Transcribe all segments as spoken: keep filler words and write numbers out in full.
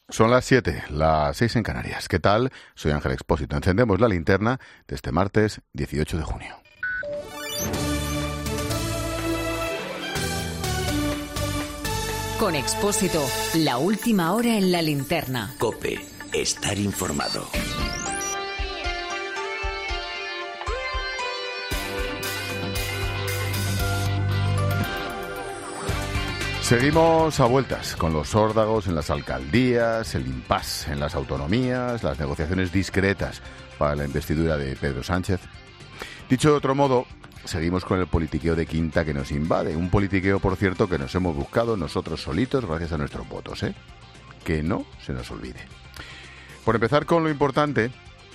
Son las siete, las seis en Canarias. ¿Qué tal? Soy Ángel Expósito. Encendemos la linterna de este martes dieciocho de junio. Con Expósito, la última hora en la linterna. COPE, estar informado. Seguimos a vueltas con los órdagos en las alcaldías, el impasse en las autonomías, las negociaciones discretas para la investidura de Pedro Sánchez. Dicho de otro modo, seguimos con el politiqueo de quinta que nos invade. Un politiqueo, por cierto, que nos hemos buscado nosotros solitos gracias a nuestros votos, ¿eh? Que no se nos olvide. Por empezar con lo importante,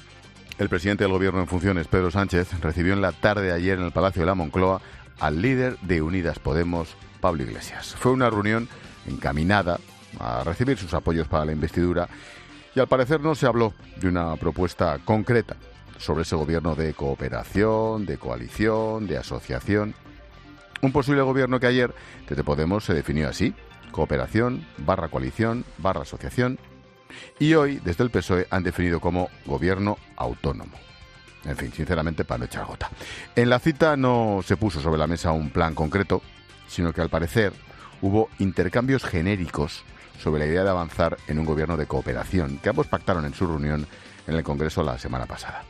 el presidente del Gobierno en funciones, Pedro Sánchez, recibió en la tarde de ayer en el Palacio de la Moncloa al líder de Unidas Podemos, Pablo Iglesias. Fue una reunión encaminada a recibir sus apoyos para la investidura y al parecer no se habló de una propuesta concreta sobre ese gobierno de cooperación, de coalición, de asociación. Un posible gobierno que ayer desde Podemos se definió así: cooperación, barra coalición, barra asociación. Y hoy desde el P S O E han definido como gobierno autónomo. En fin, sinceramente, para no echar gota. En la cita no se puso sobre la mesa un plan concreto, sino que al parecer hubo intercambios genéricos sobre la idea de avanzar en un gobierno de cooperación que ambos pactaron en su reunión en el Congreso la semana pasada.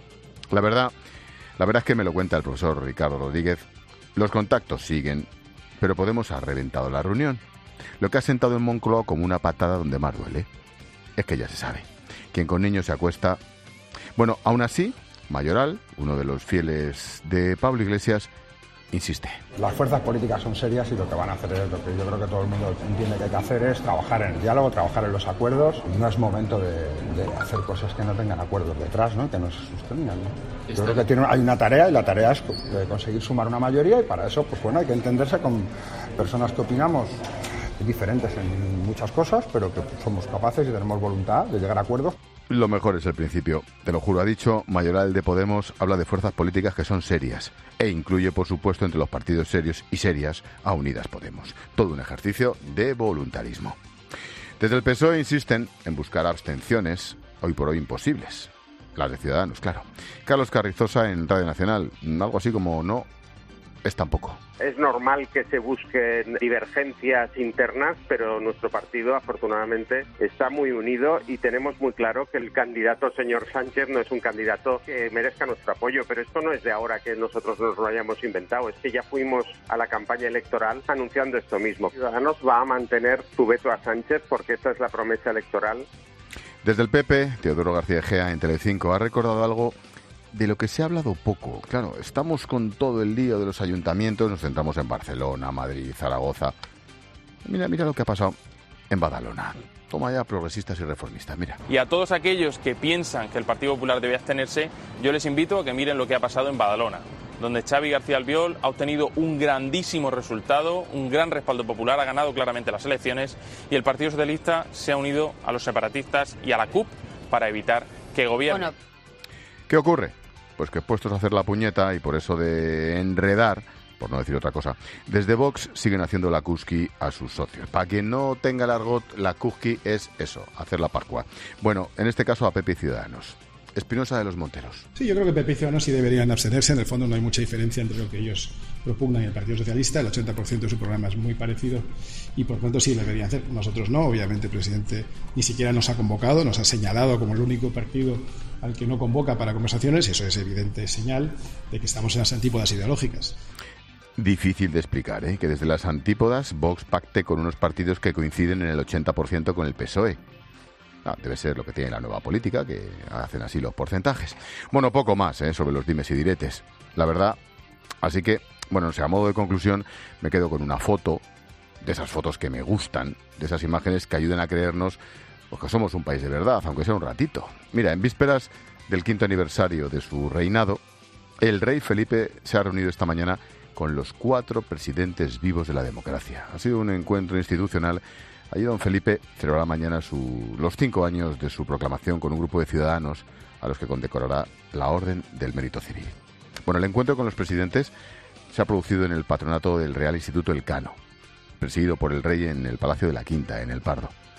La verdad, la verdad es que me lo cuenta el profesor Ricardo Rodríguez, los contactos siguen, pero Podemos ha reventado la reunión. Lo que ha sentado en Moncloa como una patada donde más duele es que ya se sabe, quien con niños se acuesta. Bueno, aún así, Mayoral, uno de los fieles de Pablo Iglesias, insiste. Las fuerzas políticas son serias y lo que van a hacer es lo que yo creo que todo el mundo entiende que hay que hacer es trabajar en el diálogo, trabajar en los acuerdos. No es momento de, de hacer cosas que no tengan acuerdos detrás, ¿no? Que no se sostengan, ¿no? Yo creo que tiene, hay una tarea y la tarea es de conseguir sumar una mayoría y para eso, pues bueno, hay que entenderse con personas que opinamos diferentes en muchas cosas, pero que somos capaces y tenemos voluntad de llegar a acuerdos. Lo mejor es el principio, te lo juro. Ha dicho Mayoral de Podemos, habla de fuerzas políticas que son serias e incluye, por supuesto, entre los partidos serios y serias a Unidas Podemos. Todo un ejercicio de voluntarismo. Desde el P S O E insisten en buscar abstenciones, hoy por hoy imposibles. Las de Ciudadanos, claro. Carlos Carrizosa en Radio Nacional, algo así como no es tampoco. Es normal que se busquen divergencias internas, pero nuestro partido afortunadamente está muy unido y tenemos muy claro que el candidato señor Sánchez no es un candidato que merezca nuestro apoyo, pero esto no es de ahora que nosotros nos lo hayamos inventado, es que ya fuimos a la campaña electoral anunciando esto mismo. Ciudadanos va a mantener su veto a Sánchez porque esta es la promesa electoral. Desde el P P, Teodoro García Egea en Telecinco ha recordado algo de lo que se ha hablado poco. Claro, estamos con todo el lío de los ayuntamientos, nos centramos en Barcelona, Madrid, Zaragoza. Mira, mira lo que ha pasado en Badalona. Toma ya, progresistas y reformistas, mira. Y a todos aquellos que piensan que el Partido Popular debe abstenerse, yo les invito a que miren lo que ha pasado en Badalona, donde Xavi García Albiol ha obtenido un grandísimo resultado, un gran respaldo popular, ha ganado claramente las elecciones y el Partido Socialista se ha unido a los separatistas y a la C U P para evitar que gobierne. Bueno. ¿Qué ocurre? Pues que puestos a hacer la puñeta y por eso de enredar, por no decir otra cosa, desde Vox siguen haciendo la cusqui a sus socios. Para quien no tenga el argot, la cusqui es eso, hacer la parcua. Bueno, en este caso a P P y Ciudadanos. Espinosa de los Monteros. Sí, yo creo que P P y Ciudadanos sí deberían abstenerse. En el fondo no hay mucha diferencia entre lo que ellos propugnan y el Partido Socialista. El ochenta por ciento de su programa es muy parecido y por tanto sí deberían hacer. Nosotros no, obviamente el presidente ni siquiera nos ha convocado, nos ha señalado como el único partido al que no convoca para conversaciones y eso es evidente señal de que estamos en las antípodas ideológicas. Difícil de explicar, ¿eh? Que desde las antípodas Vox pacte con unos partidos que coinciden en el ochenta por ciento con el P S O E. Ah, debe ser lo que tiene la nueva política, que hacen así los porcentajes. Bueno, poco más ¿eh? sobre los dimes y diretes, la verdad. Así que, bueno, o sea, a modo de conclusión, me quedo con una foto, de esas fotos que me gustan, de esas imágenes que ayuden a creernos pues, que somos un país de verdad, aunque sea un ratito. Mira, en vísperas del quinto aniversario de su reinado, el rey Felipe se ha reunido esta mañana con los cuatro presidentes vivos de la democracia. Ha sido un encuentro institucional. Allí don Felipe celebrará mañana su, los cinco años de su proclamación con un grupo de ciudadanos a los que condecorará la Orden del Mérito Civil. Bueno, el encuentro con los presidentes se ha producido en el patronato del Real Instituto Elcano, presidido por el rey en el Palacio de la Quinta, en El Pardo.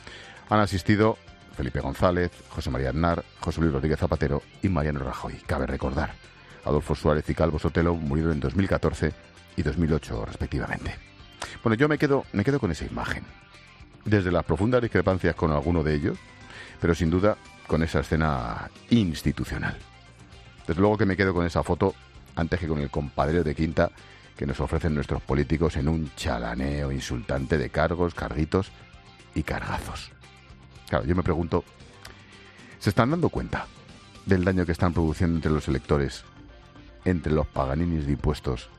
Han asistido Felipe González, José María Aznar, José Luis Rodríguez Zapatero y Mariano Rajoy. Cabe recordar, Adolfo Suárez y Calvo Sotelo murieron en dos mil catorce y dos mil ocho respectivamente. Bueno, yo me quedo, me quedo con esa imagen. Desde las profundas discrepancias con alguno de ellos, pero sin duda con esa escena institucional. Desde luego que me quedo con esa foto antes que con el compadreo de quinta que nos ofrecen nuestros políticos en un chalaneo insultante de cargos, carguitos y cargazos. Claro, yo me pregunto, ¿se están dando cuenta del daño que están produciendo entre los electores, entre los paganinis de impuestos,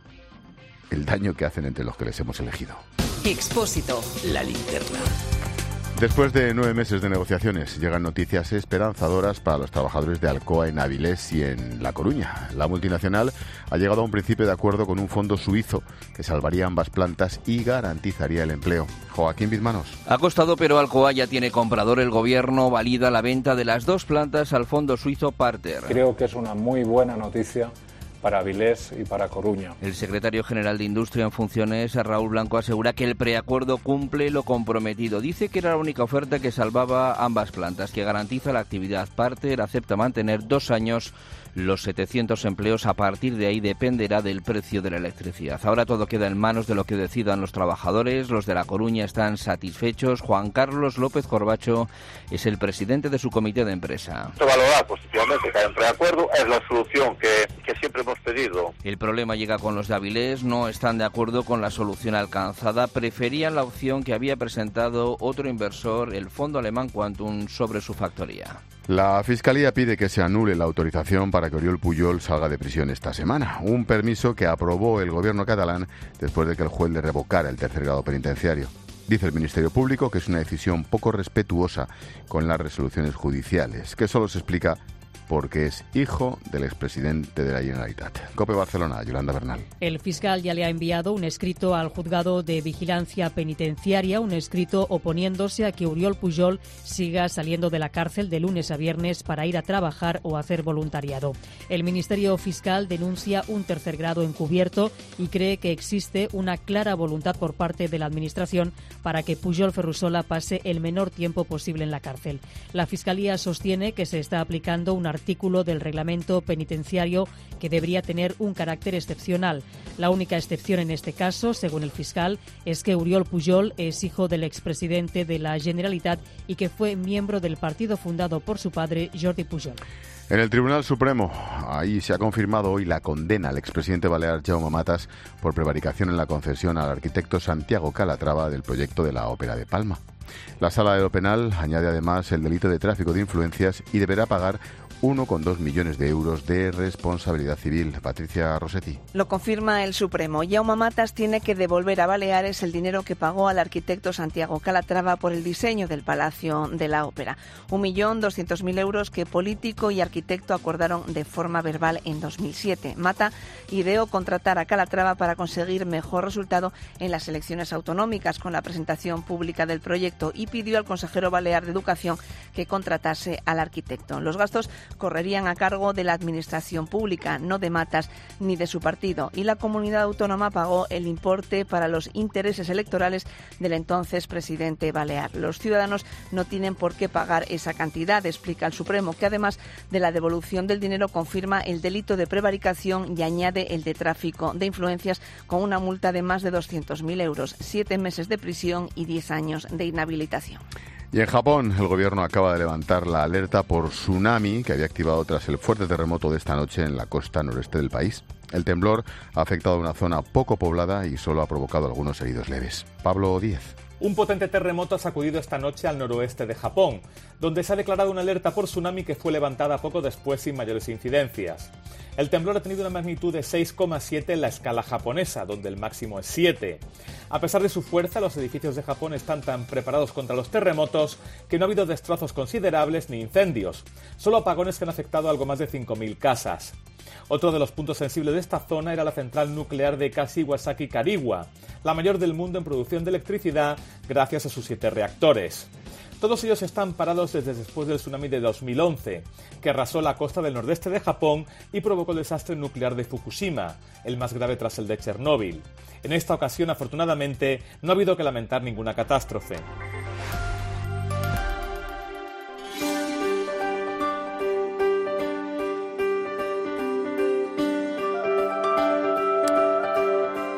el daño que hacen entre los que les hemos elegido? Expósito. La linterna. Después de nueve meses de negociaciones, llegan noticias esperanzadoras para los trabajadores de Alcoa en Avilés y en La Coruña. La multinacional ha llegado a un principio de acuerdo con un fondo suizo que salvaría ambas plantas y garantizaría el empleo. Joaquín Bizmanos. Ha costado, pero Alcoa ya tiene comprador. El gobierno valida la venta de las dos plantas al fondo suizo Parter. Creo que es una muy buena noticia para Avilés y para Coruña. El secretario general de Industria en funciones, Raúl Blanco, asegura que el preacuerdo cumple lo comprometido. Dice que era la única oferta que salvaba ambas plantas, que garantiza la actividad. Parter acepta mantener dos años los setecientos empleos. A partir de ahí dependerá del precio de la electricidad. Ahora todo queda en manos de lo que decidan los trabajadores. Los de La Coruña están satisfechos. Juan Carlos López Corbacho es el presidente de su comité de empresa. Valorar positivamente que haya un preacuerdo es la solución que, que siempre hemos pedido. El problema llega con los de Avilés. No están de acuerdo con la solución alcanzada. Preferían la opción que había presentado otro inversor, el fondo alemán Quantum, sobre su factoría. La Fiscalía pide que se anule la autorización para que Oriol Pujol salga de prisión esta semana. Un permiso que aprobó el gobierno catalán después de que el juez le revocara el tercer grado penitenciario. Dice el Ministerio Público que es una decisión poco respetuosa con las resoluciones judiciales, que solo se explica porque es hijo del expresidente de la Generalitat. COPE Barcelona, Yolanda Bernal. El fiscal ya le ha enviado un escrito al juzgado de vigilancia penitenciaria, un escrito oponiéndose a que Oriol Pujol siga saliendo de la cárcel de lunes a viernes para ir a trabajar o hacer voluntariado. El Ministerio Fiscal denuncia un tercer grado encubierto y cree que existe una clara voluntad por parte de la Administración para que Pujol Ferrusola pase el menor tiempo posible en la cárcel. La Fiscalía sostiene que se está aplicando un artículo del reglamento penitenciario que debería tener un carácter excepcional. La única excepción en este caso, según el fiscal, es que Oriol Pujol es hijo del expresidente de la Generalitat y que fue miembro del partido fundado por su padre, Jordi Pujol. En el Tribunal Supremo, ahí se ha confirmado hoy la condena al expresidente balear Jaume Matas por prevaricación en la concesión al arquitecto Santiago Calatrava del proyecto de la Ópera de Palma. La Sala de lo Penal añade además el delito de tráfico de influencias y deberá pagar uno coma dos millones de euros de responsabilidad civil. Patricia Rossetti. Lo confirma el Supremo. Jaume Matas tiene que devolver a Baleares el dinero que pagó al arquitecto Santiago Calatrava por el diseño del Palacio de la Ópera. Un millón doscientos mil euros que político y arquitecto acordaron de forma verbal en dos mil siete. Mata ideó contratar a Calatrava para conseguir mejor resultado en las elecciones autonómicas con la presentación pública del proyecto y pidió al consejero balear de Educación que contratase al arquitecto. Los gastos correrían a cargo de la administración pública, no de Matas ni de su partido, y la comunidad autónoma pagó el importe para los intereses electorales del entonces presidente balear. Los ciudadanos no tienen por qué pagar esa cantidad, explica el Supremo, que además de la devolución del dinero confirma el delito de prevaricación y añade el de tráfico de influencias con una multa de más de doscientos mil euros, siete meses de prisión y diez años de inhabilitación. Y en Japón, el gobierno acaba de levantar la alerta por tsunami que había activado tras el fuerte terremoto de esta noche en la costa noreste del país. El temblor ha afectado a una zona poco poblada y solo ha provocado algunos heridos leves. Pablo Díez. Un potente terremoto ha sacudido esta noche al noroeste de Japón, donde se ha declarado una alerta por tsunami que fue levantada poco después sin mayores incidencias. El temblor ha tenido una magnitud de seis coma siete en la escala japonesa, donde el máximo es siete. A pesar de su fuerza, los edificios de Japón están tan preparados contra los terremotos que no ha habido destrozos considerables ni incendios, solo apagones que han afectado a algo más de cinco mil casas. Otro de los puntos sensibles de esta zona era la central nuclear de Kashiwazaki Kariwa, la mayor del mundo en producción de electricidad gracias a sus siete reactores. Todos ellos están parados desde después del tsunami de dos mil once, que arrasó la costa del nordeste de Japón y provocó el desastre nuclear de Fukushima, el más grave tras el de Chernóbil. En esta ocasión, afortunadamente, no ha habido que lamentar ninguna catástrofe.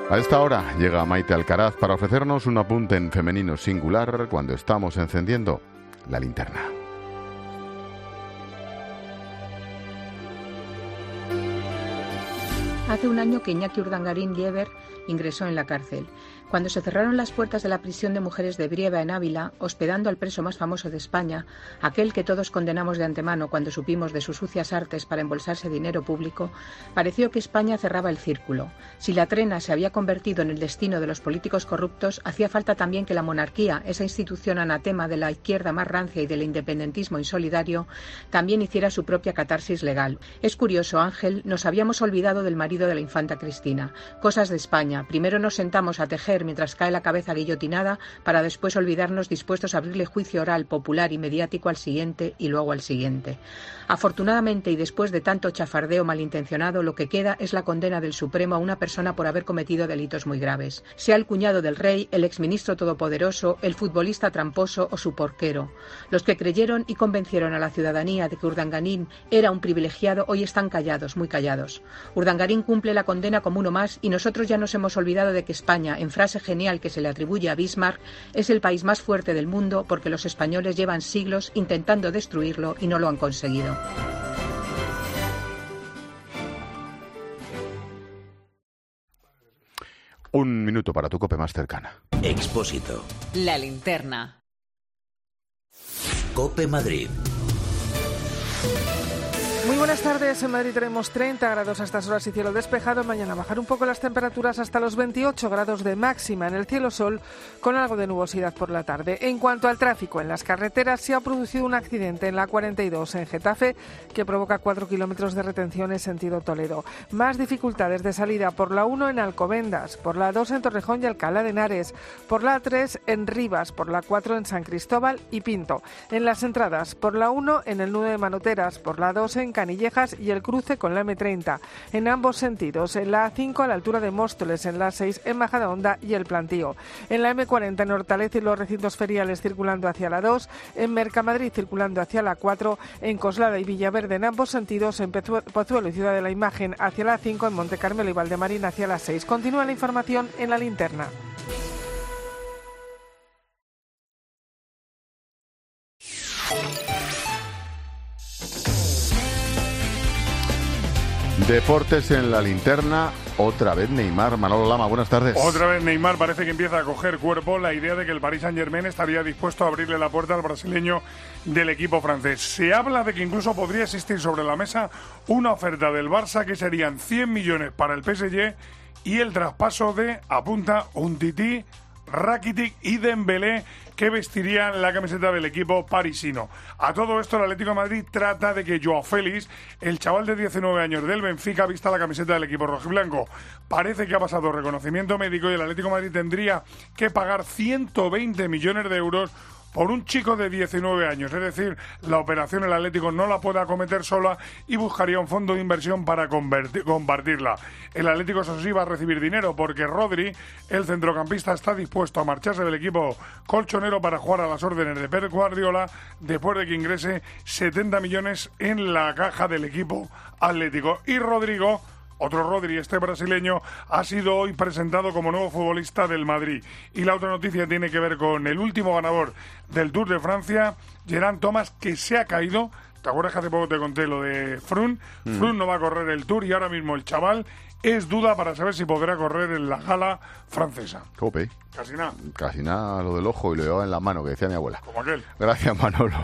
A esta hora llega Maite Alcaraz para ofrecernos un apunte en femenino singular cuando estamos encendiendo la linterna. Hace un año que Iñaki Urdangarín Lieber ingresó en la cárcel. Cuando se cerraron las puertas de la prisión de mujeres de Brieva en Ávila, hospedando al preso más famoso de España, aquel que todos condenamos de antemano cuando supimos de sus sucias artes para embolsarse dinero público, pareció que España cerraba el círculo. Si la trena se había convertido en el destino de los políticos corruptos, hacía falta también que la monarquía, esa institución anatema de la izquierda más rancia y del independentismo insolidario, también hiciera su propia catarsis legal. Es curioso, Ángel, nos habíamos olvidado del marido de la infanta Cristina. Cosas de España. Primero nos sentamos a tejer mientras cae la cabeza guillotinada, para después olvidarnos dispuestos a abrirle juicio oral, popular y mediático al siguiente y luego al siguiente. Afortunadamente, y después de tanto chafardeo malintencionado, lo que queda es la condena del Supremo a una persona por haber cometido delitos muy graves. Sea el cuñado del rey, el exministro todopoderoso, el futbolista tramposo o su porquero. Los que creyeron y convencieron a la ciudadanía de que Urdangarín era un privilegiado hoy están callados, muy callados. Urdangarín cumple la condena como uno más y nosotros ya nos hemos olvidado de que España, en frase genial que se le atribuye a Bismarck, es el país más fuerte del mundo porque los españoles llevan siglos intentando destruirlo y no lo han conseguido. Un minuto para tu COPE más cercana. Expósito. La linterna. COPE Madrid. Muy buenas tardes. En Madrid tenemos treinta grados a estas horas y cielo despejado. Mañana bajar un poco las temperaturas hasta los veintiocho grados de máxima. En el cielo sol con algo de nubosidad por la tarde. En cuanto al tráfico en las carreteras, se ha producido un accidente en la cuarenta y dos en Getafe que provoca cuatro kilómetros de retención en sentido Toledo. Más dificultades de salida por la uno en Alcobendas, por la dos en Torrejón y Alcalá de Henares, por la tres en Rivas, por la cuatro en San Cristóbal y Pinto. En las entradas, por la uno en el nudo de Manoteras, por la dos en Canillejas y el cruce con la eme treinta. En ambos sentidos, en la A cinco a la altura de Móstoles, en la seis en Majadahonda y el Plantío. En la eme cuarenta en Hortaleza y los recintos feriales circulando hacia la dos, en Mercamadrid circulando hacia la cuatro, en Coslada y Villaverde en ambos sentidos, en Pozuelo y Ciudad de la Imagen hacia la cinco, en Monte Carmelo y Valdemarín hacia la seis. Continúa la información en la linterna. Deportes en la linterna, otra vez Neymar. Manolo Lama, buenas tardes. Otra vez Neymar, parece que empieza a coger cuerpo la idea de que el Paris Saint-Germain estaría dispuesto a abrirle la puerta al brasileño del equipo francés. Se habla de que incluso podría existir sobre la mesa una oferta del Barça que serían cien millones para el P S G y el traspaso de, apunta, Umtiti, Rakitic y Dembélé, que vestirían la camiseta del equipo parisino. A todo esto, el Atlético de Madrid trata de que Joao Félix, el chaval de diecinueve años del Benfica, vista la camiseta del equipo rojiblanco. Parece que ha pasado reconocimiento médico y el Atlético de Madrid tendría que pagar ciento veinte millones de euros por un chico de diecinueve años. Es decir, la operación el Atlético no la puede acometer sola y buscaría un fondo de inversión para convertir, compartirla. El Atlético, eso sí, va a recibir dinero porque Rodri, el centrocampista, está dispuesto a marcharse del equipo colchonero para jugar a las órdenes de Pep Guardiola después de que ingrese setenta millones en la caja del equipo atlético. Y Rodrigo, otro Rodri, este brasileño, ha sido hoy presentado como nuevo futbolista del Madrid. Y la otra noticia tiene que ver con el último ganador del Tour de Francia, Geraint Thomas, que se ha caído. ¿Te acuerdas que hace poco te conté lo de Froome? Mm. Froome no va a correr el Tour y ahora mismo el chaval es duda para saber si podrá correr en la gala francesa. Cope. Casi nada. Casi nada lo del ojo y lo llevaba en la mano, que decía mi abuela. Como aquel. Gracias, Manolo.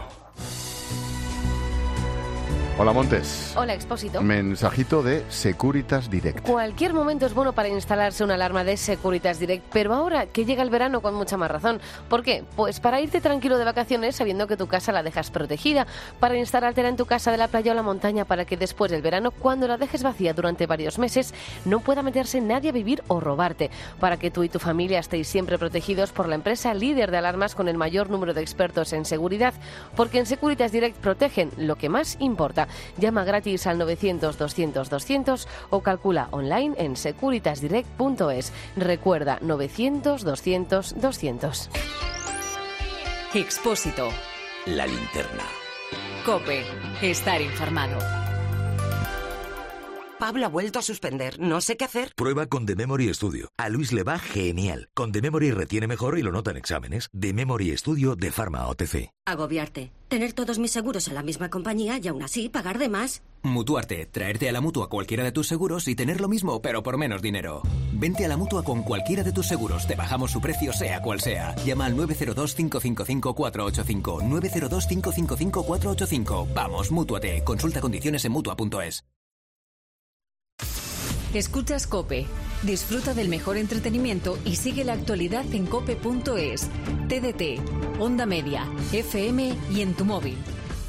Hola, Montes. Hola, Expósito. Mensajito de Securitas Direct. Cualquier momento es bueno para instalarse una alarma de Securitas Direct, pero ahora que llega el verano con mucha más razón. ¿Por qué? Pues para irte tranquilo de vacaciones sabiendo que tu casa la dejas protegida, para instalártela en tu casa de la playa o la montaña para que después del verano, cuando la dejes vacía durante varios meses, no pueda meterse nadie a vivir o robarte, para que tú y tu familia estéis siempre protegidos por la empresa líder de alarmas con el mayor número de expertos en seguridad, porque en Securitas Direct protegen lo que más importa. Llama gratis al novecientos doscientos doscientos o calcula online en securitas direct punto es. Recuerda, novecientos doscientos doscientos. Expósito. La linterna. COPE. Estar informado. Pablo ha vuelto a suspender. No sé qué hacer. Prueba con The Memory Studio. A Luis le va genial. Con The Memory retiene mejor y lo nota en exámenes. The Memory Studio de Pharma O T C. Agobiarte. Tener todos mis seguros en la misma compañía y aún así pagar de más. Mutuarte. Traerte a la Mutua cualquiera de tus seguros y tener lo mismo, pero por menos dinero. Vente a la Mutua con cualquiera de tus seguros. Te bajamos su precio, sea cual sea. Llama al nueve cero dos, cinco cinco cinco, cuatro ocho cinco. nueve cero dos, cinco cinco cinco, cuatro ocho cinco. Vamos, Mútuate. Consulta condiciones en mutua punto es. Escuchas COPE. Disfruta del mejor entretenimiento y sigue la actualidad en cope punto es. T D T, Onda Media, F M y en tu móvil.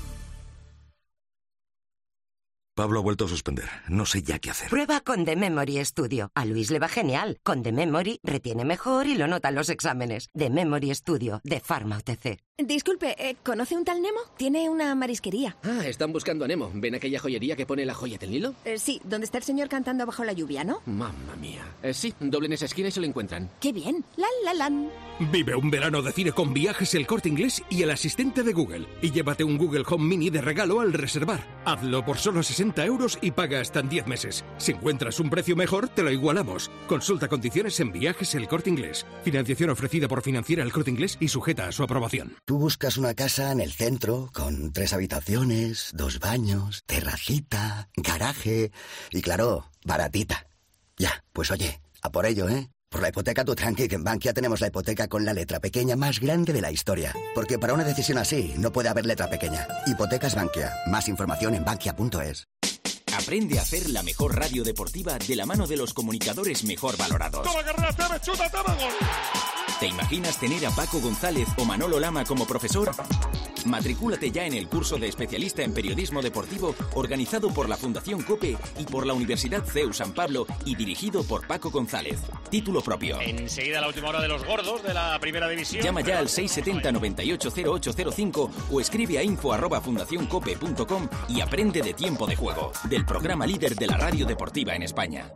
Pablo ha vuelto a suspender. No sé ya qué hacer. Prueba con The Memory Studio. A Luis le va genial. Con The Memory retiene mejor y lo notan los exámenes. The Memory Studio de Pharma O T C. Disculpe, eh, ¿conoce un tal Nemo? Tiene una marisquería. Ah, están buscando a Nemo. ¿Ven aquella joyería que pone la joya del Nilo? Eh, sí, donde está el señor cantando bajo la lluvia, ¿no? Mamma mía. Eh, sí, doblen esa esquina y se lo encuentran. ¡Qué bien! ¡La, la, lan! Vive un verano de cine con Viajes El Corte Inglés y el asistente de Google. Y llévate un Google Home Mini de regalo al reservar. Hazlo por solo sesenta euros y paga hasta en diez meses. Si encuentras un precio mejor, te lo igualamos. Consulta condiciones en Viajes El Corte Inglés. Financiación ofrecida por Financiera El Corte Inglés y sujeta a su aprobación. Tú buscas una casa en el centro, con tres habitaciones, dos baños, terracita, garaje y, claro, baratita. Ya, pues oye, a por ello, ¿eh? Por la hipoteca tú tranqui, que en Bankia tenemos la hipoteca con la letra pequeña más grande de la historia. Porque para una decisión así no puede haber letra pequeña. Hipotecas Bankia. Más información en bankia punto es. Aprende a hacer la mejor radio deportiva de la mano de los comunicadores mejor valorados. ¡Toma, carrera, teme, chuta, toma, gol! ¿Te imaginas tener a Paco González o Manolo Lama como profesor? Matricúlate ya en el curso de especialista en periodismo deportivo organizado por la Fundación COPE y por la Universidad C E U San Pablo y dirigido por Paco González. Título propio. Enseguida la última hora de los gordos de la primera división. Llama ya al seis siete cero, nueve ocho cero ocho cero cinco o escribe a info arroba fundacioncope punto com y aprende de Tiempo de Juego, del programa líder de la radio deportiva en España.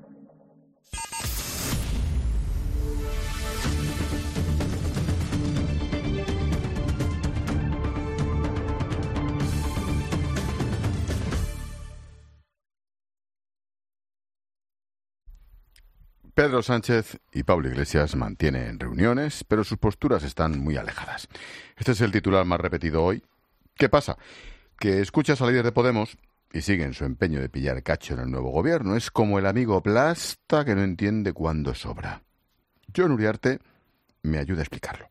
Pedro Sánchez y Pablo Iglesias mantienen reuniones, pero sus posturas están muy alejadas. Este es el titular más repetido hoy. ¿Qué pasa? Que escuchas al líder de Podemos y sigue en su empeño de pillar cacho en el nuevo gobierno. Es como el amigo plasta que no entiende cuándo sobra. Jon Uriarte me ayuda a explicarlo.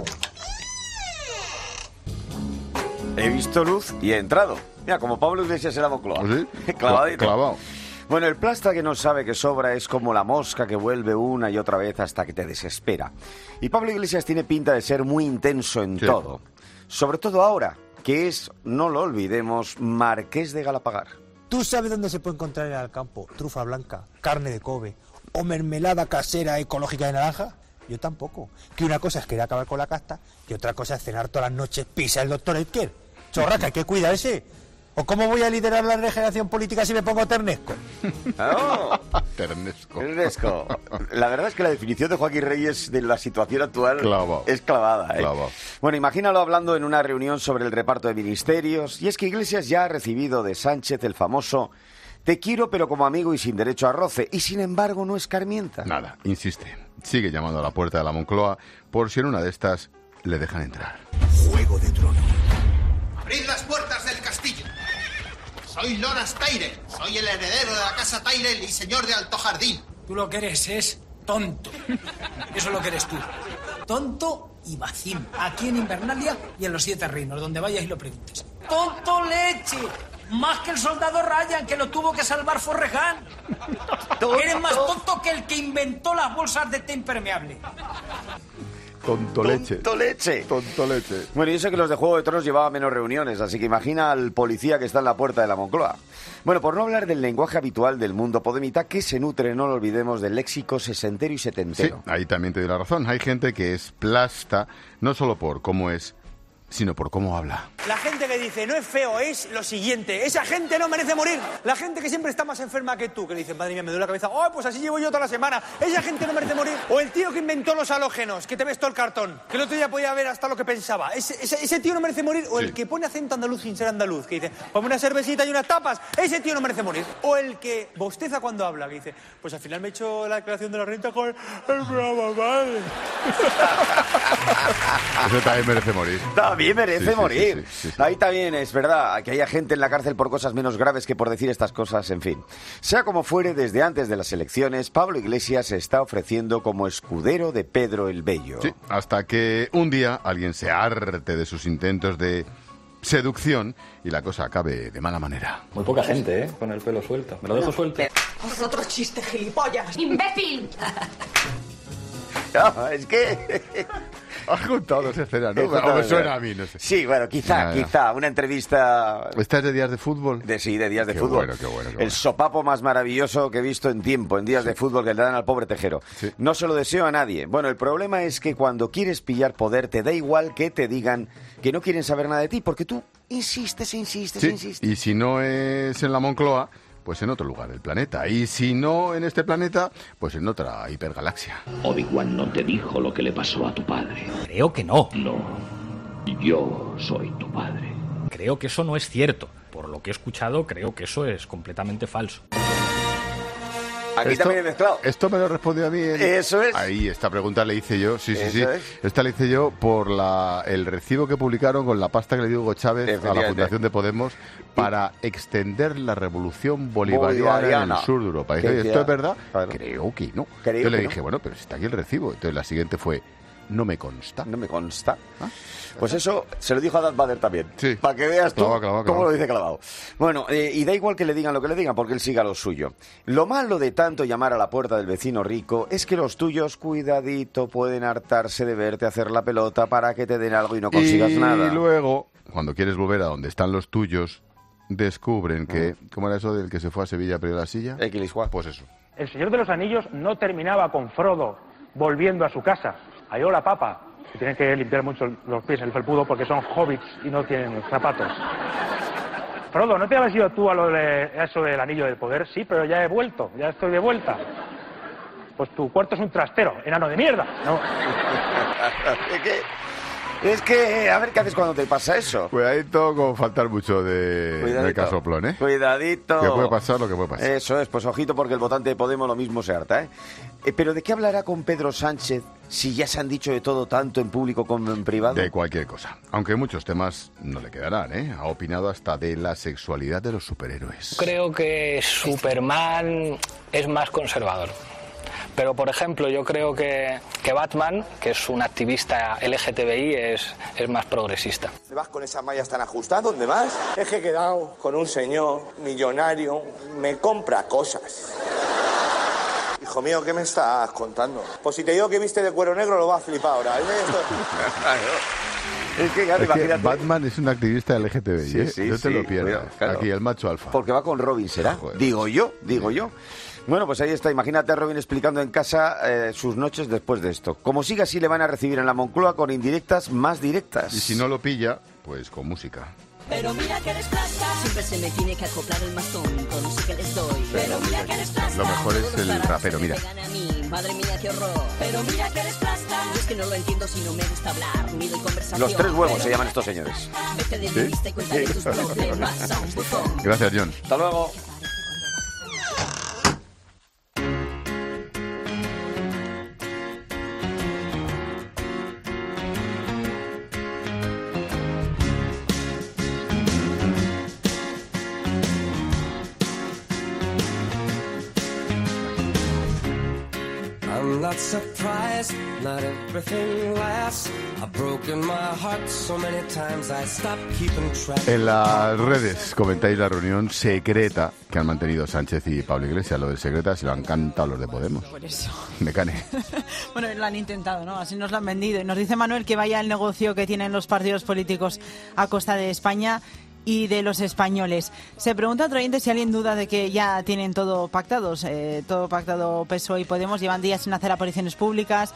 He visto luz y he entrado. Mira, como Pablo Iglesias en la Moncloa. ¿Sí? Clavadito. Clavado. Bueno, el plasta que no sabe que sobra es como la mosca que vuelve una y otra vez hasta que te desespera. Y Pablo Iglesias tiene pinta de ser muy intenso en sí. todo. Sobre todo ahora, que es, no lo olvidemos, Marqués de Galapagar. ¿Tú sabes dónde se puede encontrar en el campo trufa blanca, carne de Kobe o mermelada casera ecológica de naranja? Yo tampoco. Que una cosa es querer acabar con la casta y otra cosa es cenar todas las noches pizza del doctor Edker. Chorra, que hay que cuidarse. ¿O cómo voy a liderar la regeneración política si me pongo ternesco? Oh, ternesco. Ternesco. La verdad es que la definición de Joaquín Reyes de la situación actual Clavado. es clavada, ¿eh? Clavado. Bueno, imagínalo hablando en una reunión sobre el reparto de ministerios. Y es que Iglesias ya ha recibido de Sánchez el famoso "te quiero pero como amigo y sin derecho a roce", y sin embargo no escarmienta. Nada, insiste. Sigue llamando a la puerta de la Moncloa por si en una de estas le dejan entrar. Juego de Tronos. ¡Abrid las puertas del castillo! Soy Loras Tyrell, soy el heredero de la casa Tyrell y señor de Alto Jardín. Tú lo que eres es tonto. Eso es lo que eres tú. Tonto y vacín. Aquí en Invernalia y en los Siete Reinos, donde vayas y lo preguntes. ¡Tonto leche! Más que el soldado Ryan, que lo tuvo que salvar Forreján. Eres más tonto que el que inventó las bolsas de té impermeable. Tonto leche. Tonto leche. Tonto leche. Bueno, y eso que los de Juego de Tronos llevaban menos reuniones, así que imagina al policía que está en la puerta de la Moncloa. Bueno, por no hablar del lenguaje habitual del mundo podemita, que se nutre, no lo olvidemos, del léxico sesentero y setentero. Sí, ahí también te doy la razón. Hay gente que es plasta, no solo por cómo es sino por cómo habla. La gente que dice no es feo es lo siguiente, esa gente no merece morir. La gente que siempre está más enferma que tú, que dice, madre mía, me duele la cabeza, oh, pues así llevo yo toda la semana, esa gente no merece morir. O el tío que inventó los halógenos, que te ves todo el cartón, que el otro día podía ver hasta lo que pensaba, ese, ese, ese tío no merece morir. O sí. El que pone acento andaluz sin ser andaluz, que dice, ponme una cervecita y unas tapas, ese tío no merece morir. O el que bosteza cuando habla, que dice, pues al final me he hecho la declaración de la renta con el programa, madre. Eso también merece morir. También merece sí, sí, morir. Sí, sí, sí, sí. Ahí también es verdad que haya gente en la cárcel por cosas menos graves que por decir estas cosas, en fin. Sea como fuere, desde antes de las elecciones, Pablo Iglesias se está ofreciendo como escudero de Pedro el Bello. Sí, hasta que un día alguien se harte de sus intentos de seducción y la cosa acabe de mala manera. Muy poca gente, ¿eh? Con el pelo suelto. Me lo dejo suelto. Haz otro chiste, gilipollas. ¡Imbécil! No, es que... Has juntado esa escena, ¿no? O me suena a mí, no sé. Sí, bueno, quizá, ya, ya. quizá. Una entrevista... ¿Esta es de días de fútbol? De, sí, de días de qué fútbol. Bueno, qué bueno, qué el bueno. sopapo más maravilloso que he visto en tiempo, en días sí. de fútbol que le dan al pobre Tejero. Sí. No se lo deseo a nadie. Bueno, el problema es que cuando quieres pillar poder, te da igual que te digan que no quieren saber nada de ti, porque tú insistes, insistes, sí. insistes. Y si no es en la Moncloa, pues en otro lugar del planeta. Y si no en este planeta, pues en otra hipergalaxia. Obi-Wan no te dijo lo que le pasó a tu padre. Creo que no. No, yo soy tu padre. Creo que eso no es cierto. Por lo que he escuchado, creo que eso es completamente falso. Aquí esto, también he mezclado. Esto me lo respondió a mí. En... Eso es. Ahí, esta pregunta le hice yo. Sí, sí, Eso sí. Es. Esta la hice yo por la, el recibo que publicaron con la pasta que le dio Hugo Chávez a la Fundación de Podemos para extender la revolución bolivariana, bolivariana. en el sur de Europa. Y dije, ¿esto es verdad? Claro. Creo que no. Creo Yo le que dije, no. bueno, pero si está aquí el recibo. Entonces la siguiente fue, no me consta. No me consta. ¿Ah? Pues eso se lo dijo a Darth Vader también. Sí. Para que veas tú clavado, clavado, cómo clavado. lo dice clavado. Bueno, eh, y da igual que le digan lo que le digan, porque él siga lo suyo. Lo malo de tanto llamar a la puerta del vecino rico es que los tuyos, cuidadito, pueden hartarse de verte hacer la pelota para que te den algo y no consigas y nada. Y luego, cuando quieres volver a donde están los tuyos, descubren que... Mm. ¿Cómo era eso del que se fue a Sevilla a perder la silla? Equilisguá. Pues eso. El Señor de los Anillos no terminaba con Frodo volviendo a su casa. Halló la papa. Que tienen que limpiar mucho los pies en el felpudo porque son hobbits y no tienen zapatos. Frodo, ¿no te habías ido tú a, lo de, a eso del anillo del poder? Sí, pero ya he vuelto, ya estoy de vuelta. Pues tu cuarto es un trastero, enano de mierda. No. ¿Es que, es que, a ver qué haces cuando te pasa eso. Cuidadito con faltar mucho de, de casoplón, ¿eh? Cuidadito. Que puede pasar lo que puede pasar. Eso es, pues ojito porque el votante de Podemos lo mismo se harta, ¿eh? eh pero ¿de qué hablará con Pedro Sánchez si ya se han dicho de todo tanto en público como en privado? De cualquier cosa. Aunque muchos temas no le quedarán, ¿eh? Ha opinado hasta de la sexualidad de los superhéroes. Creo que Superman es más conservador. Pero, por ejemplo, yo creo que, que Batman, que es un activista L G T B I, es, es más progresista. ¿Te vas con esas mallas tan ajustadas? ¿Dónde vas? Es que he quedado con un señor millonario, me compra cosas. Hijo mío, ¿qué me estás contando? Pues si te digo que viste de cuero negro, lo vas a flipar ahora. Es que, claro, es que Batman es un activista L G T B I, ¿eh? Sí, sí, no te sí, lo pierdas. Claro. Aquí el macho alfa. Porque va con Robin, ¿será? Joder. Digo yo, digo sí. yo. Bueno, pues ahí está. Imagínate a Robin explicando en casa eh, sus noches después de esto. Como siga así, le van a recibir en la Moncloa con indirectas más directas. Y si no lo pilla, pues con música. Pero mira que eres plasta, siempre se me tiene que acoplar el mastón con música que les doy. Pero mira que eres plasta, lo mejor es el rapero, mira. Madre mía, qué horror. Pero mira que eres plasta. Yo es que no lo entiendo si no me gusta hablar, ni doy conversación. Los tres huevos se llaman estos señores. Vete de mi vista y cuéntale tus problemas a un buzón. Gracias, John. Hasta luego. Not surprised, not everything lasts. I've broken my heart so many times I stopped keeping track. En las redes comentáis la reunión secreta que han mantenido Sánchez y Pablo Iglesias. Lo del secreta se lo han cantado los de Podemos. Por eso. Me cane. Bueno, lo han intentado, ¿no? Así nos lo han vendido. Y nos dice Manuel que vaya el negocio que tienen los partidos políticos a costa de España y de los españoles. Se pregunta otro oyente si alguien duda de que ya tienen todo pactados, eh, todo pactado P S O E y Podemos, llevan días sin hacer apariciones públicas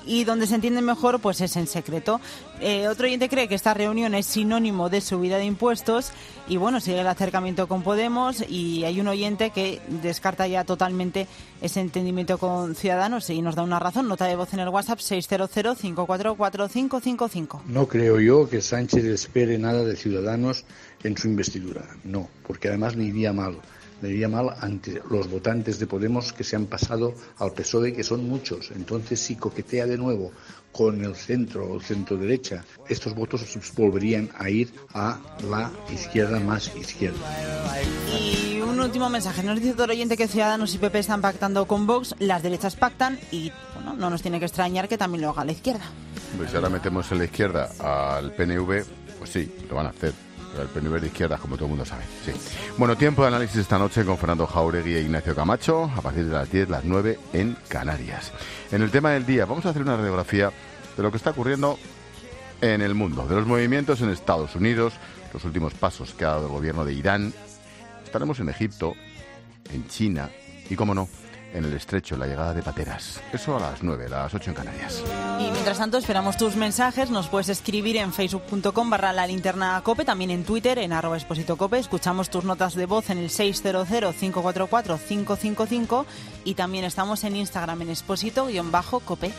y donde se entienden mejor pues es en secreto. Eh, otro oyente cree que esta reunión es sinónimo de subida de impuestos y bueno, sigue el acercamiento con Podemos, y hay un oyente que descarta ya totalmente ese entendimiento con Ciudadanos y nos da una razón. Nota de voz en el WhatsApp seis cero cero, cinco cuatro cuatro, cinco cinco cinco. No creo yo que Sánchez espere nada de Ciudadanos en su investidura, no, porque además le iría mal. Le iría mal ante los votantes de Podemos que se han pasado al P S O E, que son muchos. Entonces, si coquetea de nuevo con el centro o centro-derecha, estos votos volverían a ir a la izquierda más izquierda. Y un último mensaje. Nos dice todo el oyente que Ciudadanos y P P están pactando con Vox, las derechas pactan y bueno, no nos tiene que extrañar que también lo haga la izquierda. Pues si ahora metemos en la izquierda al P N V, pues sí, lo van a hacer. El P N V de izquierda, como todo el mundo sabe. Sí. Bueno, tiempo de análisis esta noche con Fernando Jauregui e Ignacio Camacho, a partir de las diez, las nueve en Canarias. En el tema del día, vamos a hacer una radiografía de lo que está ocurriendo en el mundo, de los movimientos en Estados Unidos, los últimos pasos que ha dado el gobierno de Irán. Estaremos en Egipto, en China y, cómo no, en el Estrecho, la llegada de pateras. Eso a las nueve, las ocho en Canarias. Y mientras tanto esperamos tus mensajes. Nos puedes escribir en facebook punto com barra la linterna cope, también en Twitter en arroba exposito cope. Escuchamos tus notas de voz en el seis cero cero, cinco cuatro cuatro, cinco cinco cinco y también estamos en Instagram en exposito-cope.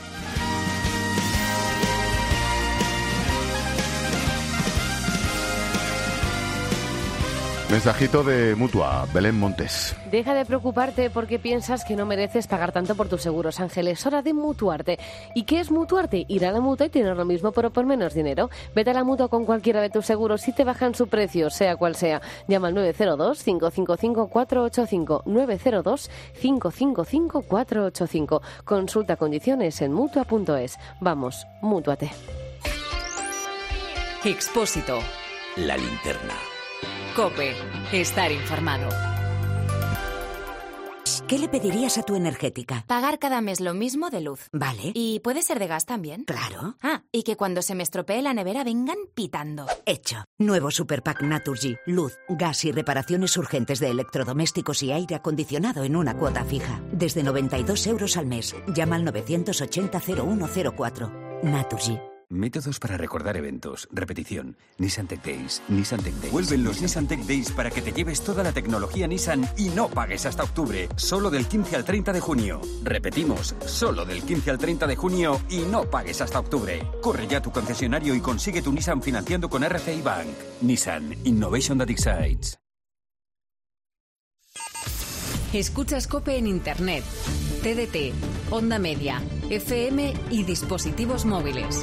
Mensajito de Mutua, Belén Montes. Deja de preocuparte porque piensas que no mereces pagar tanto por tus seguros, Ángel. Es hora de mutuarte. ¿Y qué es mutuarte? Ir a la Mutua y tener lo mismo pero por menos dinero. Vete a la Mutua con cualquiera de tus seguros y te bajan su precio, sea cual sea. Llama al nueve cero dos, cinco cinco cinco, cuatro ocho cinco, nueve cero dos, cinco cinco cinco, cuatro ocho cinco. Consulta condiciones en mutua punto es. Vamos, mútuate. Expósito. La linterna. COPE. Estar informado. ¿Qué le pedirías a tu energética? Pagar cada mes lo mismo de luz. Vale. ¿Y puede ser de gas también? Claro. Ah, y que cuando se me estropee la nevera vengan pitando. Hecho. Nuevo Superpack Naturgy. Luz, gas y reparaciones urgentes de electrodomésticos y aire acondicionado en una cuota fija. Desde noventa y dos euros al mes. Llama al novecientos ochenta, cero uno cero cuatro. Naturgy. Métodos para recordar eventos. Repetición. Nissan Tech Days. Nissan Tech Days. Vuelven los Nissan Tech Days para que te lleves toda la tecnología Nissan y no pagues hasta octubre. Solo del quince al treinta de junio. Repetimos. Solo del quince al treinta de junio y no pagues hasta octubre. Corre ya a tu concesionario y consigue tu Nissan financiando con R C I Bank. Nissan. Innovation that excites. Escuchas COPE en Internet, T D T, Onda Media, F M y dispositivos móviles.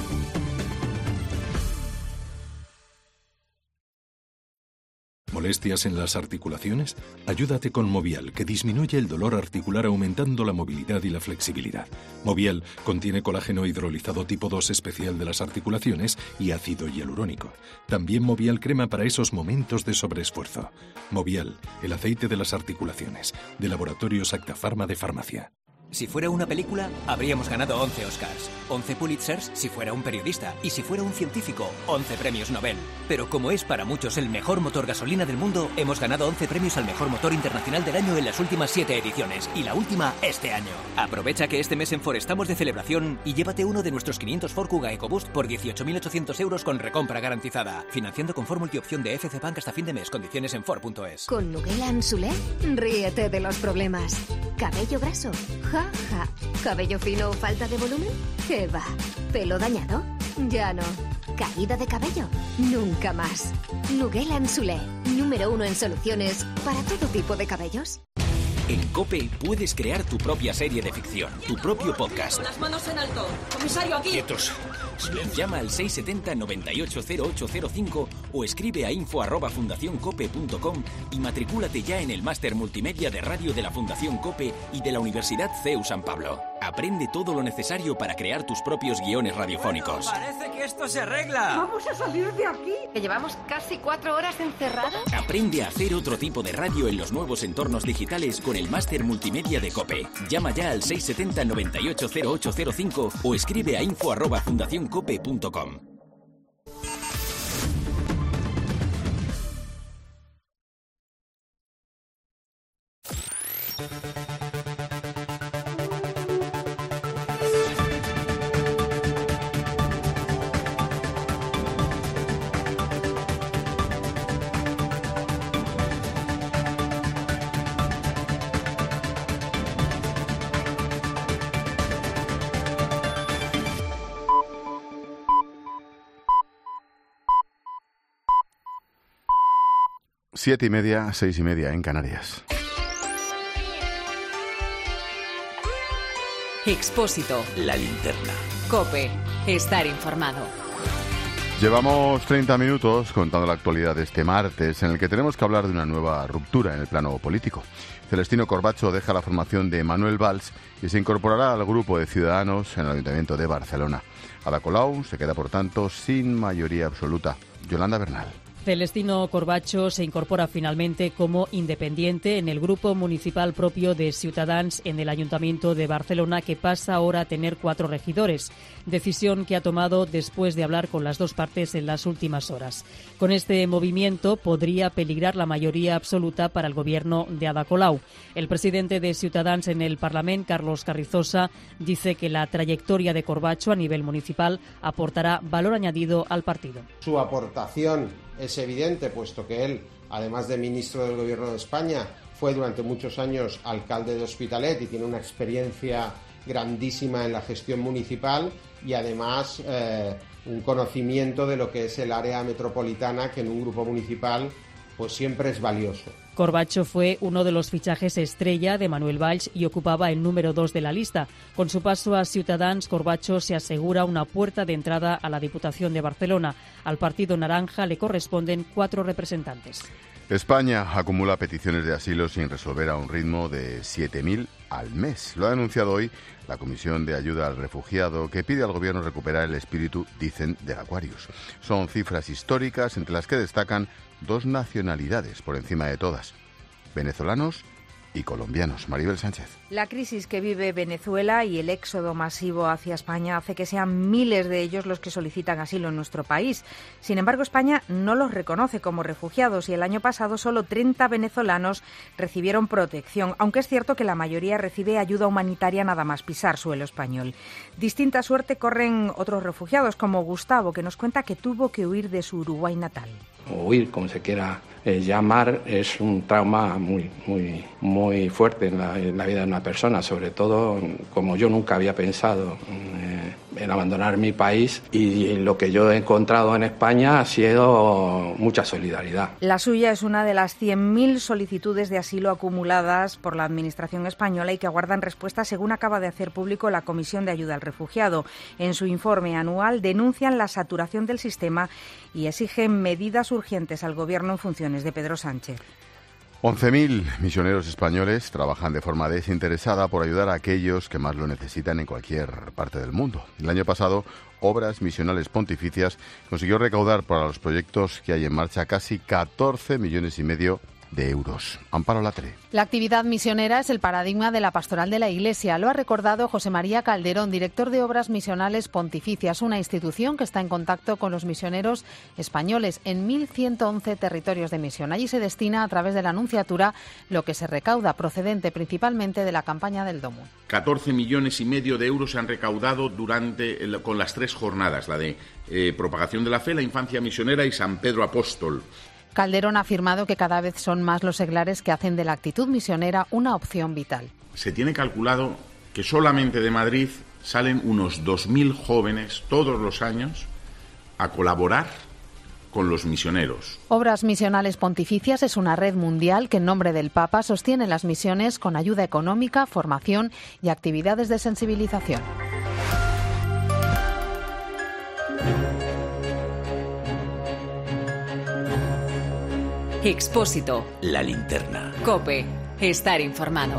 ¿Molestias en las articulaciones? Ayúdate con Movial, que disminuye el dolor articular aumentando la movilidad y la flexibilidad. Movial contiene colágeno hidrolizado tipo dos especial de las articulaciones y ácido hialurónico. También Movial crema para esos momentos de sobreesfuerzo. Movial, el aceite de las articulaciones, de Laboratorios Acta Pharma de Farmacia. Si fuera una película, habríamos ganado once Oscars, once Pulitzers si fuera un periodista y si fuera un científico, once premios Nobel. Pero como es para muchos el mejor motor gasolina del mundo, hemos ganado once premios al mejor motor internacional del año en las últimas siete ediciones y la última este año. Aprovecha que este mes en Ford estamos de celebración y llévate uno de nuestros quinientos Ford Kuga EcoBoost por dieciocho mil ochocientos euros con recompra garantizada. Financiando con Ford Multiopción de F C Bank hasta fin de mes. Condiciones en Ford punto es. Con Nugela Anzulé, ríete de los problemas. ¿Cabello graso? Ja, ja. ¿Cabello fino o falta de volumen? ¿Qué va? ¿Pelo dañado? Ya no. ¿Caída de cabello? Nunca más. Nugela Anzulé, número uno en soluciones para todo tipo de cabellos. En COPE puedes crear tu propia serie de ficción, tu propio podcast. Las manos en alto. Comisario, aquí. Quietos. Llama al seis siete cero, nueve ocho cero ocho cero cinco o escribe a info arroba fundacioncope punto com y matricúlate ya en el máster multimedia de radio de la Fundación COPE y de la Universidad C E U San Pablo. Aprende todo lo necesario para crear tus propios guiones radiofónicos. Bueno, parece que esto se arregla. Vamos a salir de aquí. ¿Que llevamos casi cuatro horas encerrados? Aprende a hacer otro tipo de radio en los nuevos entornos digitales con el máster multimedia de COPE. Llama ya al seis siete cero, nueve ocho cero ocho cero cinco o escribe a info arroba fundacioncope punto com. Siete y media, seis y media en Canarias. Expósito. La linterna. COPE. Estar informado. Llevamos treinta minutos contando la actualidad de este martes, en el que tenemos que hablar de una nueva ruptura en el plano político. Celestino Corbacho deja la formación de Manuel Valls y se incorporará al grupo de Ciudadanos en el Ayuntamiento de Barcelona. Ada Colau se queda, por tanto, sin mayoría absoluta. Yolanda Bernal. Celestino Corbacho se incorpora finalmente como independiente en el grupo municipal propio de Ciutadans en el Ayuntamiento de Barcelona, que pasa ahora a tener cuatro regidores, decisión que ha tomado después de hablar con las dos partes en las últimas horas. Con este movimiento podría peligrar la mayoría absoluta para el gobierno de Ada Colau. El presidente de Ciutadans en el Parlamento, Carlos Carrizosa, dice que la trayectoria de Corbacho a nivel municipal aportará valor añadido al partido. Su aportación es evidente, puesto que él, además de ministro del Gobierno de España, fue durante muchos años alcalde de Hospitalet y tiene una experiencia grandísima en la gestión municipal y además eh, un conocimiento de lo que es el área metropolitana, que en un grupo municipal pues siempre es valioso. Corbacho fue uno de los fichajes estrella de Manuel Valls y ocupaba el número dos de la lista. Con su paso a Ciutadans, Corbacho se asegura una puerta de entrada a la Diputación de Barcelona. Al Partido Naranja le corresponden cuatro representantes. España acumula peticiones de asilo sin resolver a un ritmo de siete mil al mes. Lo ha denunciado hoy la Comisión de Ayuda al Refugiado, que pide al Gobierno recuperar el espíritu, dicen, del Aquarius. Son cifras históricas entre las que destacan dos nacionalidades por encima de todas: venezolanos y colombianos. Maribel Sánchez. La crisis que vive Venezuela y el éxodo masivo hacia España hace que sean miles de ellos los que solicitan asilo en nuestro país. Sin embargo, España no los reconoce como refugiados y el año pasado solo treinta venezolanos recibieron protección, aunque es cierto que la mayoría recibe ayuda humanitaria nada más pisar suelo español. Distinta suerte corren otros refugiados, como Gustavo, que nos cuenta que tuvo que huir de su Uruguay natal. O huir, como se quiera eh, llamar, es un trauma muy, muy, muy fuerte en la, en la vida de una persona, sobre todo como yo nunca había pensado eh, en abandonar mi país, y lo que yo he encontrado en España ha sido mucha solidaridad. La suya es una de las cien mil solicitudes de asilo acumuladas por la Administración española y que aguardan respuesta, según acaba de hacer público la Comisión de Ayuda al Refugiado. En su informe anual denuncian la saturación del sistema y exigen medidas urgentes al Gobierno en funciones de Pedro Sánchez. once mil misioneros españoles trabajan de forma desinteresada por ayudar a aquellos que más lo necesitan en cualquier parte del mundo. El año pasado, Obras Misionales Pontificias consiguió recaudar para los proyectos que hay en marcha casi catorce millones y medio de euros. Amparo Latre. La actividad misionera es el paradigma de la pastoral de la Iglesia. Lo ha recordado José María Calderón, director de Obras Misionales Pontificias, una institución que está en contacto con los misioneros españoles en mil ciento once territorios de misión. Allí se destina a través de la Nunciatura lo que se recauda, procedente principalmente de la campaña del Domun. catorce millones y medio de euros se han recaudado durante el, con las tres jornadas, la de eh, propagación de la fe, la infancia misionera y San Pedro Apóstol. Calderón ha afirmado que cada vez son más los seglares que hacen de la actitud misionera una opción vital. Se tiene calculado que solamente de Madrid salen unos dos mil jóvenes todos los años a colaborar con los misioneros. Obras Misionales Pontificias es una red mundial que en nombre del Papa sostiene las misiones con ayuda económica, formación y actividades de sensibilización. Expósito. La linterna. COPE. Estar informado.